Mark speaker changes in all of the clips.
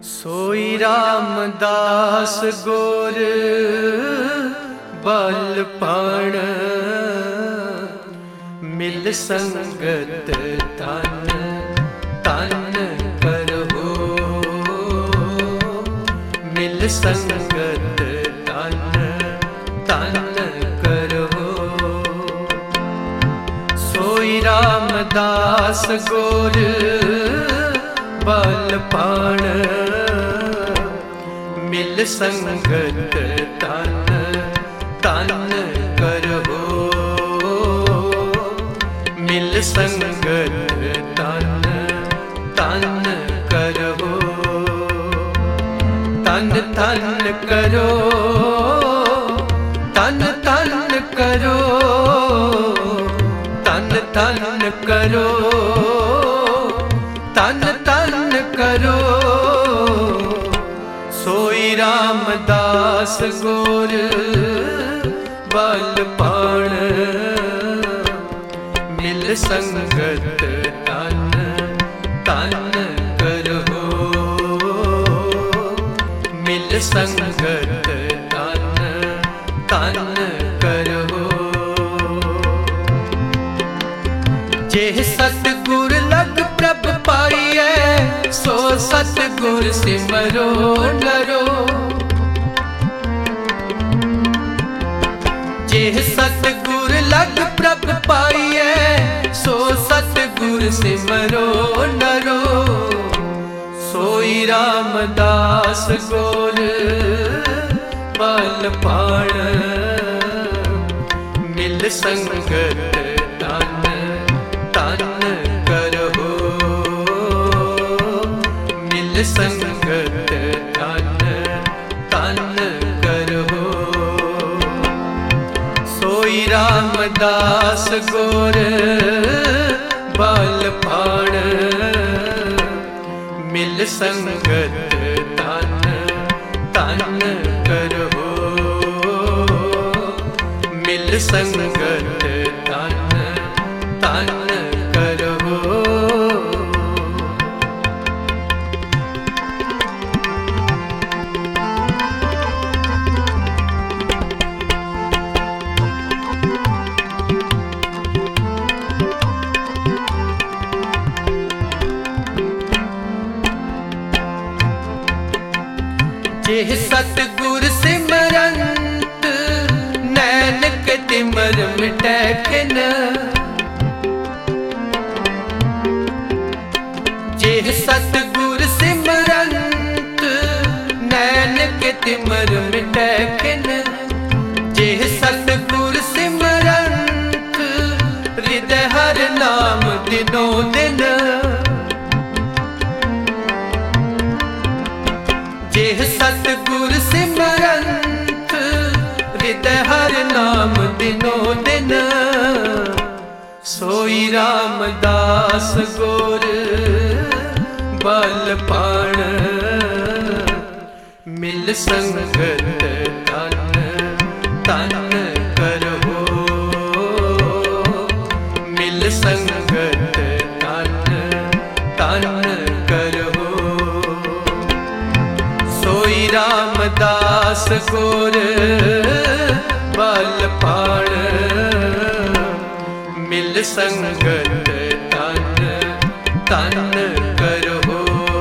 Speaker 1: सोई रामदास गोर बल पाण मिल संगत तन तन करहो मिल संगत तन तन करहो। सोई रामदास गोर बल पाण मिल संगत तन तन करहो मिल संगत तन तन करहो। तन तन करो तन तन करो तन तन करो तन तन करो। सोई रामदास गोर बल पाण मिल संगत तन तन करहो मिल संगत तन तन करहो। जेह सतगुर लग प्रभ पाइए सो सतगुर सिमरो नरो। जेह सतगुर लग प्रभ पाइए सो सतगुर सिमरो नरो। सोई रामदास गोर बल पाण मिल संगत तन तन करहो मिल संगत तन तन करहो। सोई रामदास गोर बल पाण मिल संगत तन तन करहो मिल संगत तन तन करहो। जेह सतगुर सिमरंत नैनक तिमर मिटै किन। जेह सतगुर सिमरंत नैनक तिमर मिटै किन। जेह सतगुर सिमरंत हृदय हर नाम दिनों दिन। जेह सतगुर सिमरंत हृदय हर नाम दिनों दिन। सोई रामदास गोर बल पाण मिल संगत तन तन करहो मिल संगत तन तन करहो। सोई रामदास गोर बल पाण मिल संगत तन तन करहो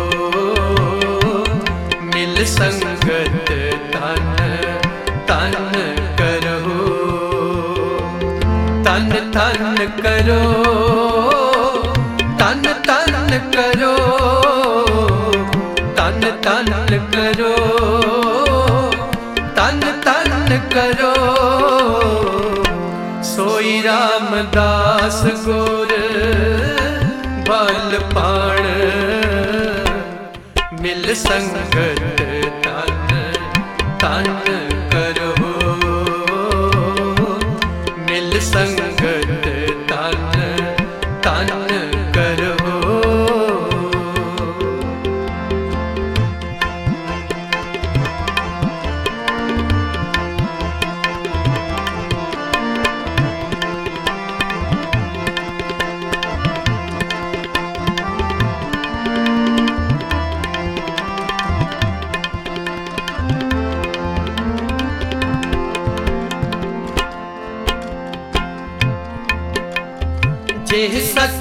Speaker 1: मिल संगत तन तन करहो। तन तन करो तन तन करो तन तन करो तन तन करो। सोई रामदास गोर बल पाण मिल संगत तन तन करहो मिल संगत तन तन करहो।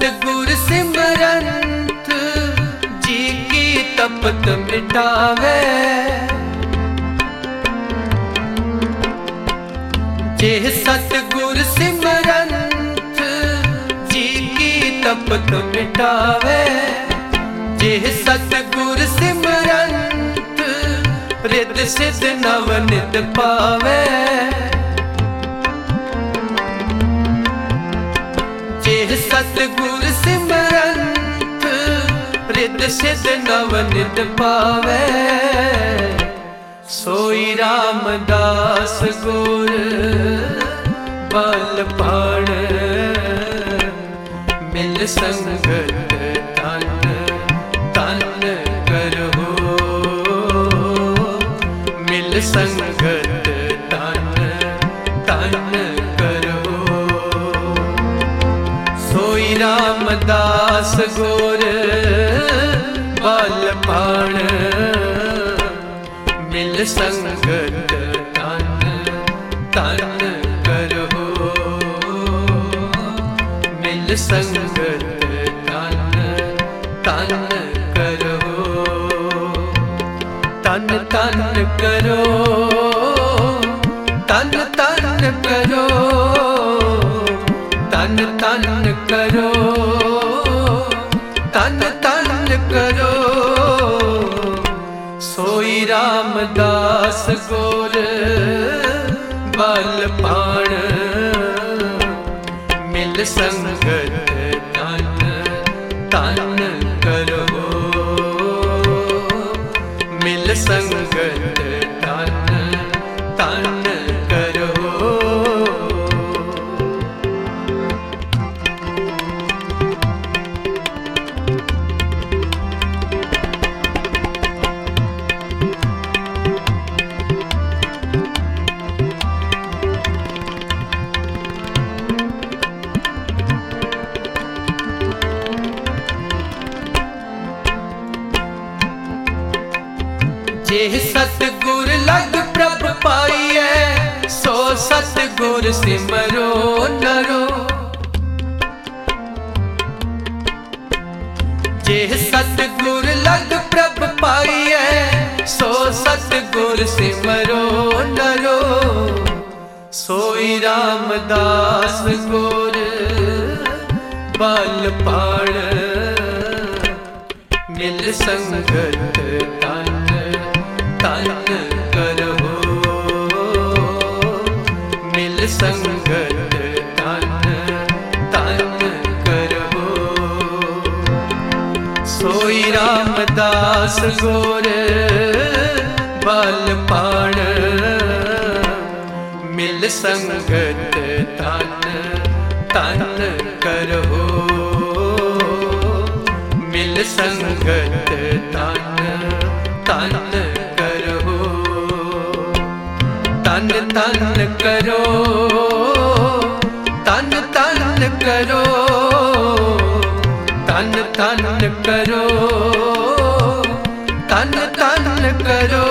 Speaker 1: सतगुर सिमरंत जी की तपत मिटावे। जे सतगुर सिमरंत जी की तपत मिटावे। जे सतगुर सिमरंत रिद सिद्ध नव नित पावे। जे सतगुर सिमरंत रिद सिद्ध नव नित पावे। सोई रामदास गुर बल पाण मिल संगत तन तन करहो। मिल संगत तन तन करहो। सोई रामदास गुर बल पाण मिल संगत तन तन करहो। मिल संगत तन तन करहो। तन तन करो तन तन करो। तन तन करो तन तन करो। सोई रामदास गुर बल पाण मिल संगत तन तन करहो। मिल संगत तन तन करहो। जे सतगुर लग प्रभ पाइए सो सतगुर सिमरो नरो। जे सतगुर लग प्रभ पाइए सो सतगुर सिमरो नरो। सोई रामदास गुर बल पाण मिल संगत तन तन करहो। मिल संगत तन तन करहो। सोई रामदास गुर बल पाण मिल संगत तन तन करहो। मिल संगत तन तन करहो। तन तन करो तन तन करो। तन तन करो तन तन करो।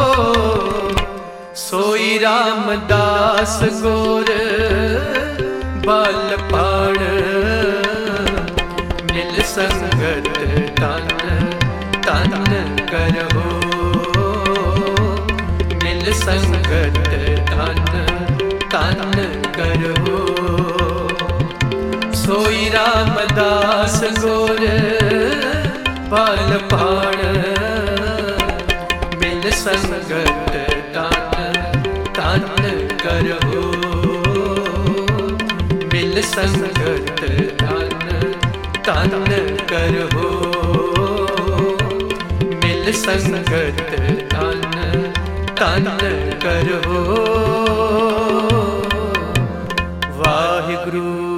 Speaker 1: सोई रामदास गुर बल पाण मिल संगत तन तन करहो। मिल संगत तन तन करहो। सोई रामदास गुर बल पाण मिल संगत तन तन करहो। मिल संगत तन तन करहो। मिल संगत तन तन करहो। वाहिगुरु।